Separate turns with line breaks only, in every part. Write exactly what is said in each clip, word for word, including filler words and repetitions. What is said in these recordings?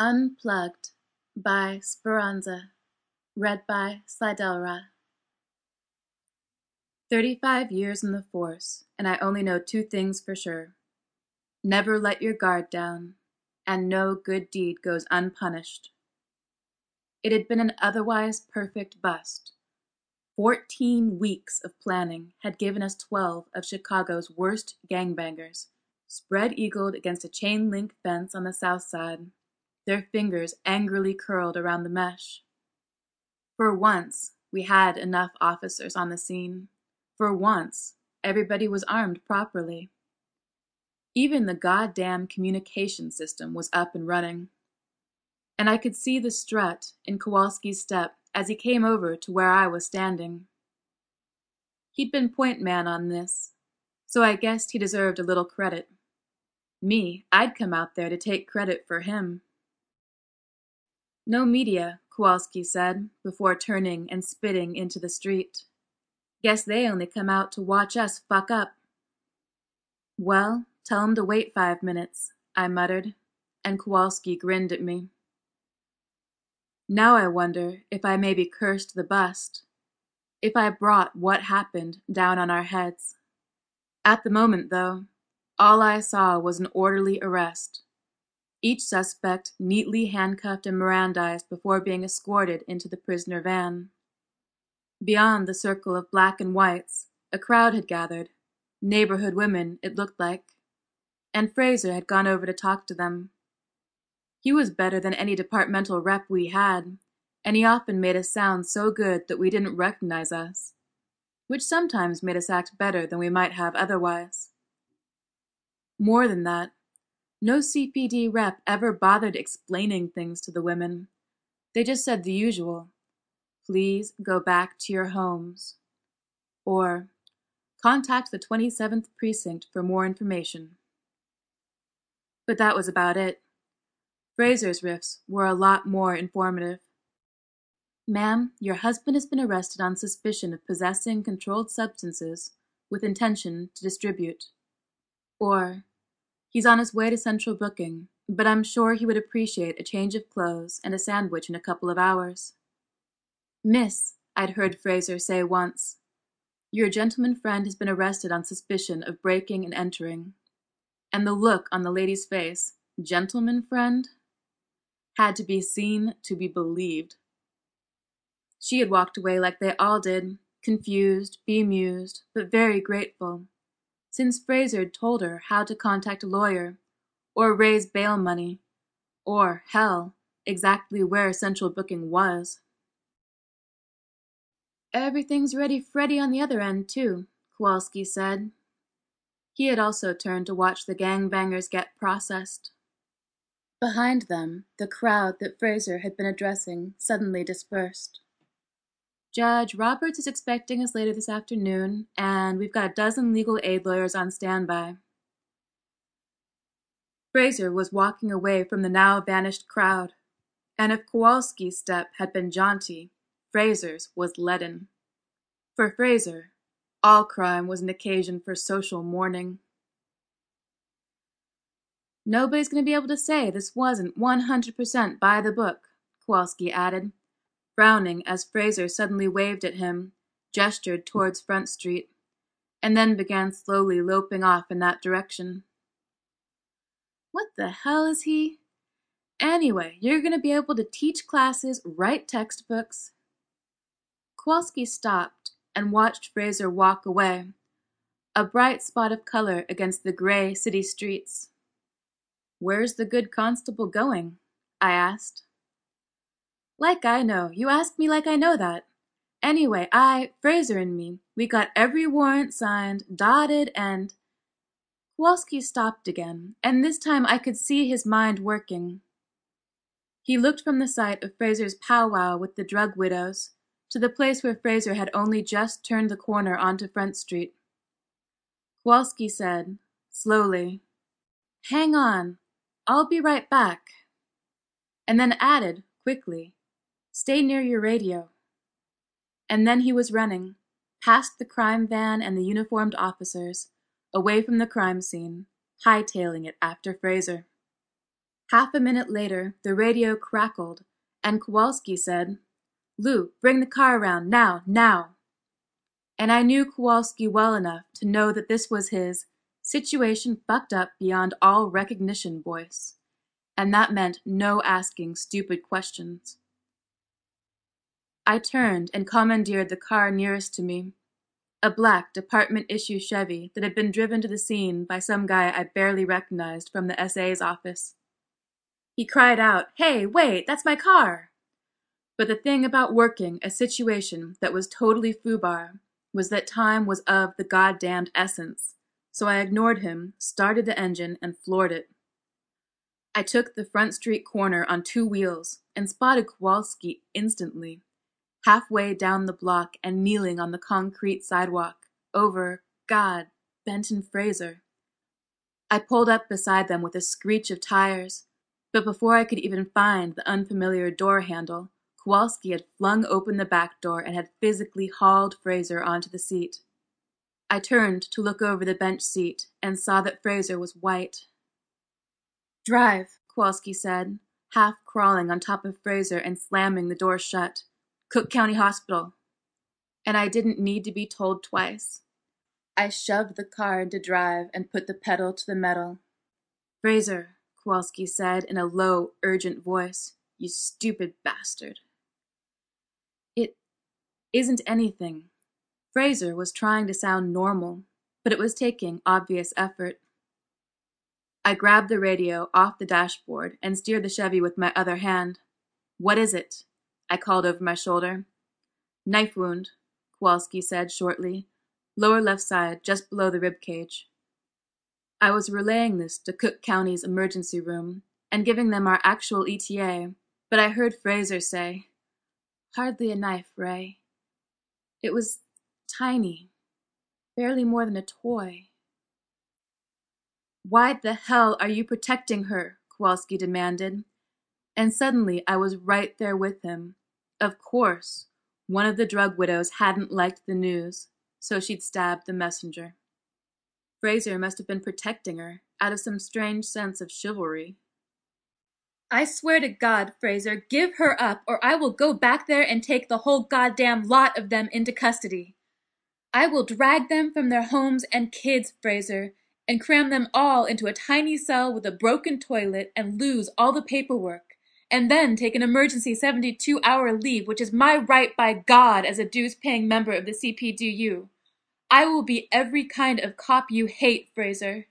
Unplugged by Speranza. Read by Slidelra. Thirty-five years in the Force, and I only know two things for sure. Never let your guard down, and no good deed goes unpunished. It had been an otherwise perfect bust. Fourteen weeks of planning had given us twelve of Chicago's worst gangbangers, spread-eagled against a chain-link fence on the south side, their fingers angrily curled around the mesh. For once, we had enough officers on the scene. For once, everybody was armed properly. Even the goddamn communication system was up and running. And I could see the strut in Kowalski's step as he came over to where I was standing. He'd been point man on this, so I guessed he deserved a little credit. Me, I'd come out there to take credit for him. No media, Kowalski said, before turning and spitting into the street. Guess they only come out to watch us fuck up. Well, tell 'em to wait five minutes, I muttered, and Kowalski grinned at me. Now I wonder if I maybe cursed the bust, if I brought what happened down on our heads. At the moment, though, all I saw was an orderly arrest. Each suspect neatly handcuffed and Mirandized before being escorted into the prisoner van. Beyond the circle of black and whites, a crowd had gathered, neighborhood women, it looked like, and Fraser had gone over to talk to them. He was better than any departmental rep we had, and he often made us sound so good that we didn't recognize us, which sometimes made us act better than we might have otherwise. More than that, no C P D rep ever bothered explaining things to the women. They just said the usual, "Please go back to your homes," or "Contact the twenty-seventh Precinct for more information." But that was about it. Fraser's riffs were a lot more informative. "Ma'am, your husband has been arrested on suspicion of possessing controlled substances with intention to distribute." Or, "He's on his way to central booking, but I'm sure he would appreciate a change of clothes and a sandwich in a couple of hours." "Miss," I'd heard Fraser say once, "your gentleman friend has been arrested on suspicion of breaking and entering." And the look on the lady's face, "Gentleman friend?" had to be seen to be believed. She had walked away like they all did, confused, bemused, but very grateful, since Fraser had told her how to contact a lawyer, or raise bail money, or, hell, exactly where central booking was. "Everything's ready Freddy on the other end, too," Kowalski said. He had also turned to watch the gangbangers get processed. Behind them, the crowd that Fraser had been addressing suddenly dispersed. "Judge Roberts is expecting us later this afternoon, and we've got a dozen legal aid lawyers on standby." Fraser was walking away from the now vanished crowd, and if Kowalski's step had been jaunty, Fraser's was leaden. For Fraser, all crime was an occasion for social mourning. "Nobody's going to be able to say this wasn't one hundred percent by the book," Kowalski added, frowning as Fraser suddenly waved at him, gestured towards Front Street, and then began slowly loping off in that direction. "What the hell is he? Anyway, you're going to be able to teach classes, write textbooks." Kowalski stopped and watched Fraser walk away, a bright spot of color against the gray city streets. "Where's the good constable going?" I asked. "Like I know. You ask me like I know that. Anyway, I, Fraser and me, we got every warrant signed, dotted, and—" Kowalski stopped again, and this time I could see his mind working. He looked from the site of Fraser's powwow with the drug widows to the place where Fraser had only just turned the corner onto Front Street. Kowalski said, slowly, "Hang on, I'll be right back," and then added, quickly, "Stay near your radio." And then he was running, past the crime van and the uniformed officers, away from the crime scene, hightailing it after Fraser. Half a minute later, the radio crackled, and Kowalski said, "Lou, bring the car around, now, now." And I knew Kowalski well enough to know that this was his situation fucked up beyond all recognition voice, and that meant no asking stupid questions. I turned and commandeered the car nearest to me, a black department-issue Chevy that had been driven to the scene by some guy I barely recognized from the S A's office. He cried out, "Hey, wait, that's my car!" But the thing about working a situation that was totally foobar was that time was of the goddamned essence, so I ignored him, started the engine, and floored it. I took the Front Street corner on two wheels and spotted Kowalski instantly, halfway down the block and kneeling on the concrete sidewalk, over, God, Benton Fraser. I pulled up beside them with a screech of tires, but before I could even find the unfamiliar door handle, Kowalski had flung open the back door and had physically hauled Fraser onto the seat. I turned to look over the bench seat and saw that Fraser was white. "Drive," Kowalski said, half crawling on top of Fraser and slamming the door shut. "Cook County Hospital." And I didn't need to be told twice. I shoved the car into drive and put the pedal to the metal. "Fraser," Kowalski said in a low, urgent voice, "you stupid bastard." It isn't anything. Fraser was trying to sound normal, but it was taking obvious effort. I grabbed the radio off the dashboard and steered the Chevy with my other hand. "What is it?" I called over my shoulder. "Knife wound," Kowalski said shortly. "Lower left side, just below the rib cage." I was relaying this to Cook County's emergency room and giving them our actual E T A, but I heard Fraser say, "Hardly a knife, Ray. It was tiny, barely more than a toy." "Why the hell are you protecting her?" Kowalski demanded. And suddenly I was right there with him. Of course, one of the drug widows hadn't liked the news, so she'd stabbed the messenger. Fraser must have been protecting her, out of some strange sense of chivalry. "I swear to God, Fraser, give her up, or I will go back there and take the whole goddamn lot of them into custody. I will drag them from their homes and kids, Fraser, and cram them all into a tiny cell with a broken toilet and lose all the paperwork, and then take an emergency seventy-two hour leave, which is my right by God as a dues-paying member of the C P D U. I will be every kind of cop you hate, Fraser."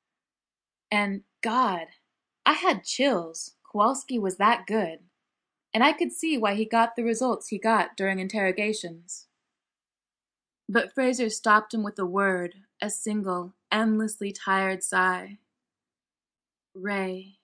And God, I had chills. Kowalski was that good. And I could see why he got the results he got during interrogations. But Fraser stopped him with a word, a single, endlessly tired sigh. "Ray."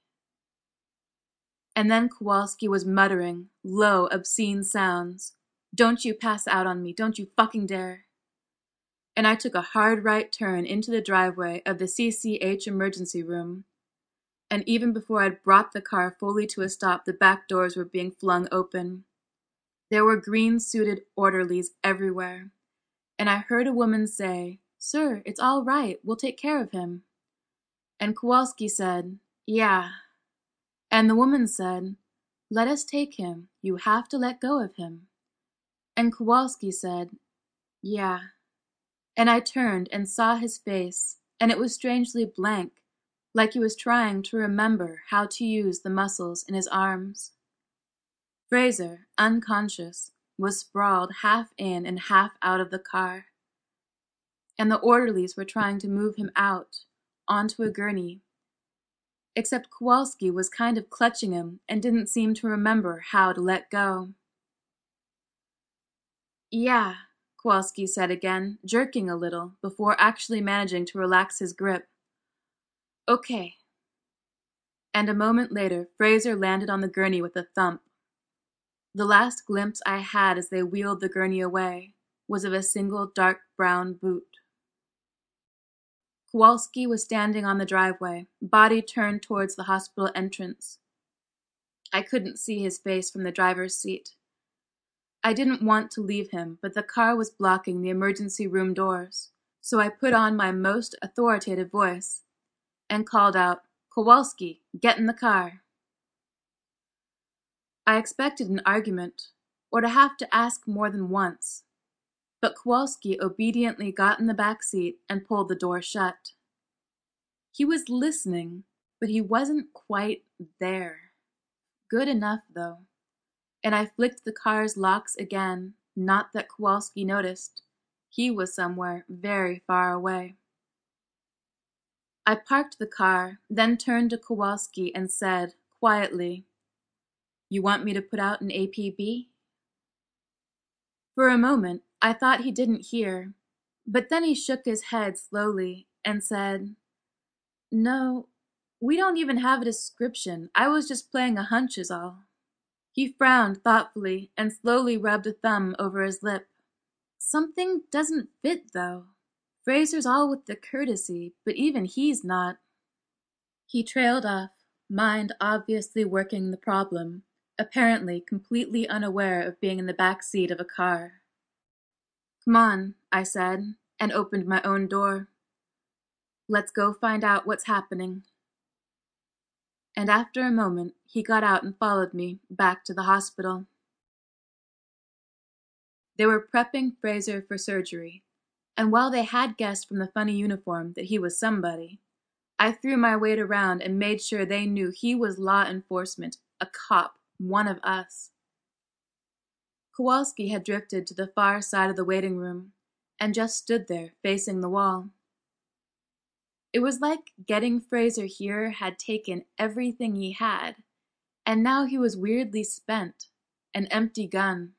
And then Kowalski was muttering, low, obscene sounds. "Don't you pass out on me, don't you fucking dare." And I took a hard right turn into the driveway of the C C H emergency room. And even before I'd brought the car fully to a stop, the back doors were being flung open. There were green-suited orderlies everywhere. And I heard a woman say, "Sir, it's all right, we'll take care of him." And Kowalski said, "Yeah." And the woman said, "Let us take him, you have to let go of him." And Kowalski said, "Yeah." And I turned and saw his face, and it was strangely blank, like he was trying to remember how to use the muscles in his arms. Fraser, unconscious, was sprawled half in and half out of the car. And the orderlies were trying to move him out, onto a gurney. Except Kowalski was kind of clutching him and didn't seem to remember how to let go. "Yeah," Kowalski said again, jerking a little, before actually managing to relax his grip. "Okay." And a moment later, Fraser landed on the gurney with a thump. The last glimpse I had as they wheeled the gurney away was of a single dark brown boot. Kowalski was standing on the driveway, body turned towards the hospital entrance. I couldn't see his face from the driver's seat. I didn't want to leave him, but the car was blocking the emergency room doors, so I put on my most authoritative voice and called out, "Kowalski, get in the car." I expected an argument, or to have to ask more than once, but Kowalski obediently got in the back seat and pulled the door shut. He was listening, but he wasn't quite there. Good enough, though, and I flicked the car's locks again, not that Kowalski noticed. He was somewhere very far away. I parked the car, then turned to Kowalski and said, quietly, "You want me to put out an A P B?" For a moment, I thought he didn't hear, but then he shook his head slowly and said, "No, we don't even have a description. I was just playing a hunch is all." He frowned thoughtfully and slowly rubbed a thumb over his lip. "Something doesn't fit, though. Fraser's all with the courtesy, but even he's not." He trailed off, mind obviously working the problem, apparently completely unaware of being in the back seat of a car. "Come on," I said, and opened my own door. "Let's go find out what's happening." And after a moment, he got out and followed me back to the hospital. They were prepping Fraser for surgery, and while they had guessed from the funny uniform that he was somebody, I threw my weight around and made sure they knew he was law enforcement, a cop, one of us. Kowalski had drifted to the far side of the waiting room and just stood there facing the wall. It was like getting Fraser here had taken everything he had, and now he was weirdly spent, an empty gun.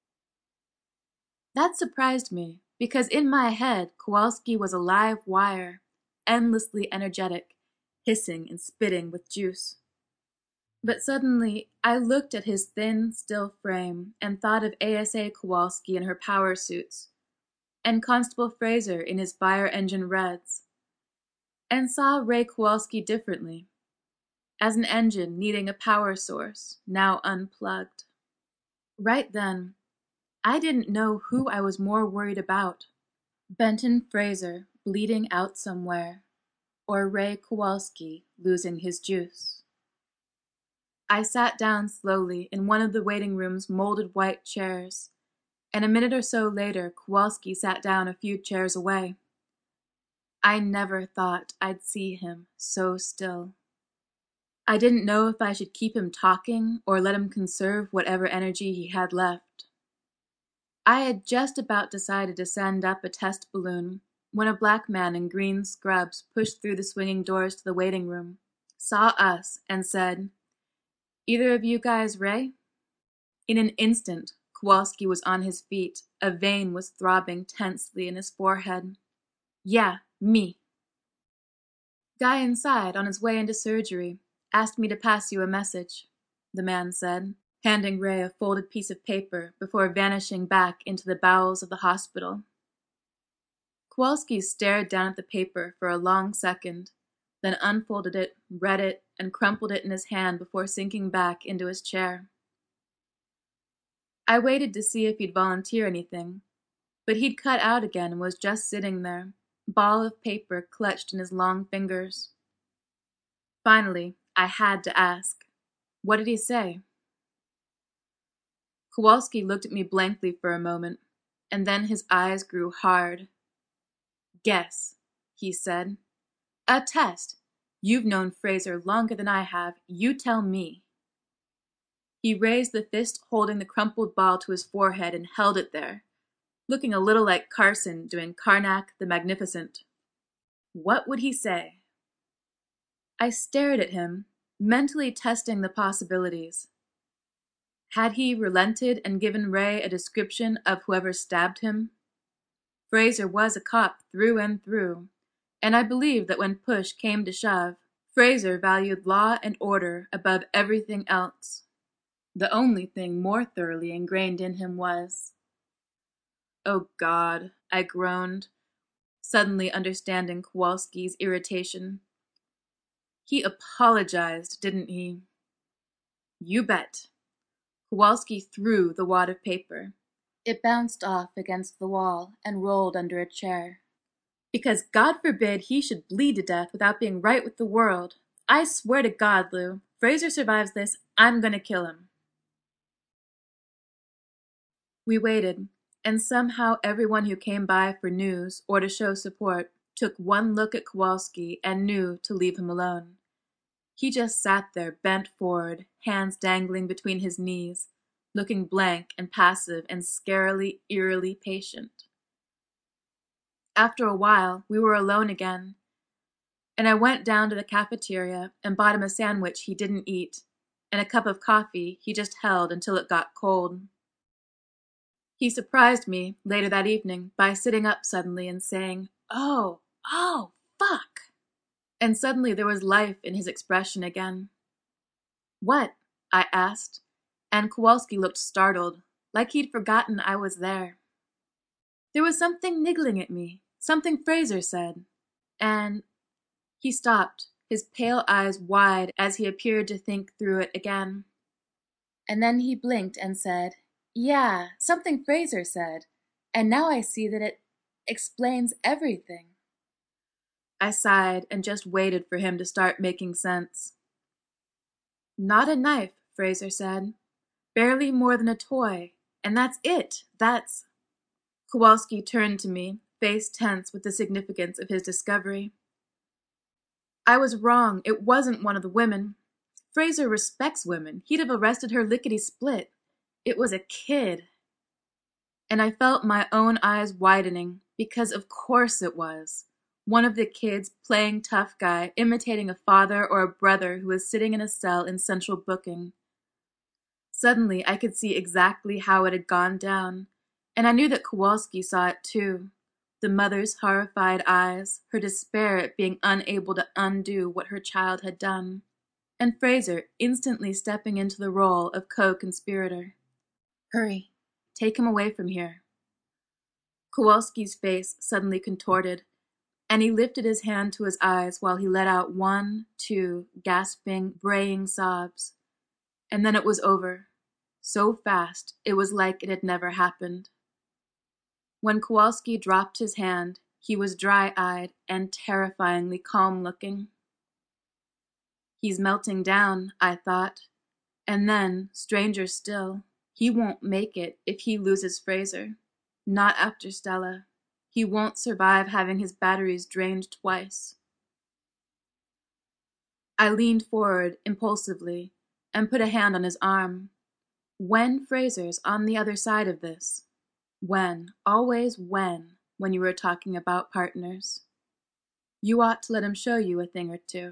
That surprised me, because in my head Kowalski was a live wire, endlessly energetic, hissing and spitting with juice. But suddenly I looked at his thin, still frame and thought of A S A Kowalski in her power suits, and Constable Fraser in his fire engine reds, and saw Ray Kowalski differently, as an engine needing a power source, now unplugged. Right then, I didn't know who I was more worried about, Benton Fraser bleeding out somewhere, or Ray Kowalski losing his juice. I sat down slowly in one of the waiting room's molded white chairs, and a minute or so later Kowalski sat down a few chairs away. I never thought I'd see him so still. I didn't know if I should keep him talking or let him conserve whatever energy he had left. I had just about decided to send up a test balloon when a black man in green scrubs pushed through the swinging doors to the waiting room, saw us, and said, "Either of you guys Ray?" In an instant, Kowalski was on his feet. A vein was throbbing tensely in his forehead. "Yeah, me." "Guy inside, on his way into surgery, asked me to pass you a message," the man said, handing Ray a folded piece of paper before vanishing back into the bowels of the hospital. Kowalski stared down at the paper for a long second, then unfolded it, read it, and crumpled it in his hand before sinking back into his chair. I waited to see if he'd volunteer anything, but he'd cut out again and was just sitting there, ball of paper clutched in his long fingers. Finally, I had to ask, "What did he say?" Kowalski looked at me blankly for a moment, and then his eyes grew hard. "Guess," he said. "A test. You've known Fraser longer than I have. You tell me." He raised the fist holding the crumpled ball to his forehead and held it there, looking a little like Carson doing Karnak the Magnificent. What would he say? I stared at him, mentally testing the possibilities. Had he relented and given Ray a description of whoever stabbed him? Fraser was a cop through and through, and I believed that when push came to shove, Fraser valued law and order above everything else. The only thing more thoroughly ingrained in him was... "Oh God," I groaned, suddenly understanding Kowalski's irritation. "He apologized, didn't he?" "You bet." Kowalski threw the wad of paper. It bounced off against the wall and rolled under a chair. "Because God forbid he should bleed to death without being right with the world. I swear to God, Lou, Fraser survives this, I'm gonna kill him." We waited, and somehow everyone who came by for news or to show support took one look at Kowalski and knew to leave him alone. He just sat there bent forward, hands dangling between his knees, looking blank and passive and scarily, eerily patient. After a while, we were alone again, and I went down to the cafeteria and bought him a sandwich he didn't eat, and a cup of coffee he just held until it got cold. He surprised me later that evening by sitting up suddenly and saying, "Oh, oh, fuck!" And suddenly there was life in his expression again. "What?" I asked, and Kowalski looked startled, like he'd forgotten I was there. "There was something niggling at me, something Fraser said, and—" He stopped, his pale eyes wide as he appeared to think through it again. And then he blinked and said, "Yeah, something Fraser said, and now I see that it explains everything." I sighed and just waited for him to start making sense. "Not a knife," Fraser said. "Barely more than a toy, and that's it, that's—" Kowalski turned to me, face tense with the significance of his discovery. "I was wrong, it wasn't one of the women. Fraser respects women, he'd have arrested her lickety-split. It was a kid." And I felt my own eyes widening, because of course it was. One of the kids playing tough guy, imitating a father or a brother who was sitting in a cell in central booking. Suddenly I could see exactly how it had gone down, and I knew that Kowalski saw it too. The mother's horrified eyes, her despair at being unable to undo what her child had done, and Fraser instantly stepping into the role of co-conspirator. "Hurry, take him away from here." Kowalski's face suddenly contorted, and he lifted his hand to his eyes while he let out one, two, gasping, braying sobs. And then it was over. So fast, it was like it had never happened. When Kowalski dropped his hand, he was dry-eyed and terrifyingly calm-looking. He's melting down, I thought. And then, stranger still, he won't make it if he loses Fraser. Not after Stella. He won't survive having his batteries drained twice. I leaned forward impulsively and put a hand on his arm. When Fraser's on the other side of this. When, always when, when you were talking about partners. You ought to let him show you a thing or two.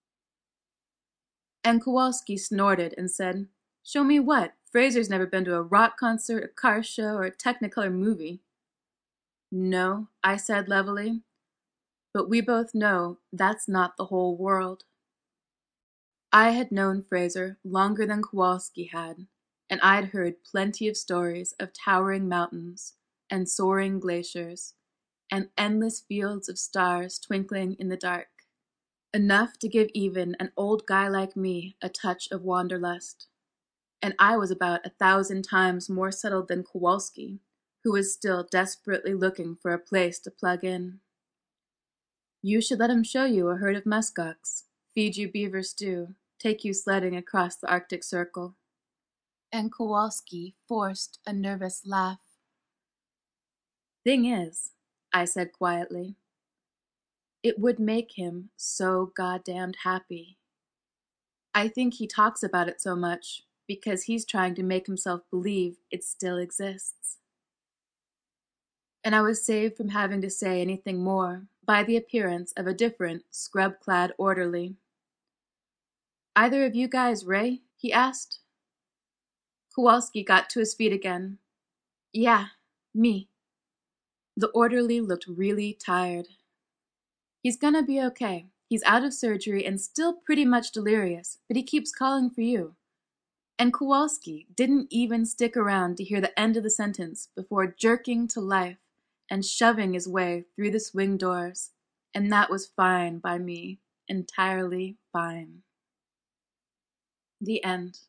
And Kowalski snorted and said, "Show me what? Fraser's never been to a rock concert, a car show, or a Technicolor movie." "No," I said levelly, "but we both know that's not the whole world." I had known Fraser longer than Kowalski had, and I'd heard plenty of stories of towering mountains and soaring glaciers and endless fields of stars twinkling in the dark. Enough to give even an old guy like me a touch of wanderlust. And I was about a thousand times more settled than Kowalski, who was still desperately looking for a place to plug in. "You should let him show you a herd of muskox, feed you beaver stew, take you sledding across the Arctic Circle." And Kowalski forced a nervous laugh. "Thing is," I said quietly, "it would make him so goddamned happy. I think he talks about it so much because he's trying to make himself believe it still exists." And I was saved from having to say anything more by the appearance of a different, scrub-clad orderly. "Either of you guys Ray?" he asked. Kowalski got to his feet again. "Yeah, me." The orderly looked really tired. "He's gonna be okay. He's out of surgery and still pretty much delirious, but he keeps calling for you." And Kowalski didn't even stick around to hear the end of the sentence before jerking to life and shoving his way through the swing doors, and that was fine by me, entirely fine. The end.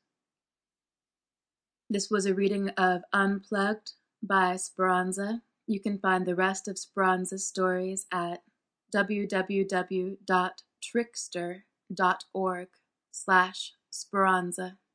This was a reading of Unplugged by Speranza. You can find the rest of Speranza's stories at www.trickster.org slash Speranza.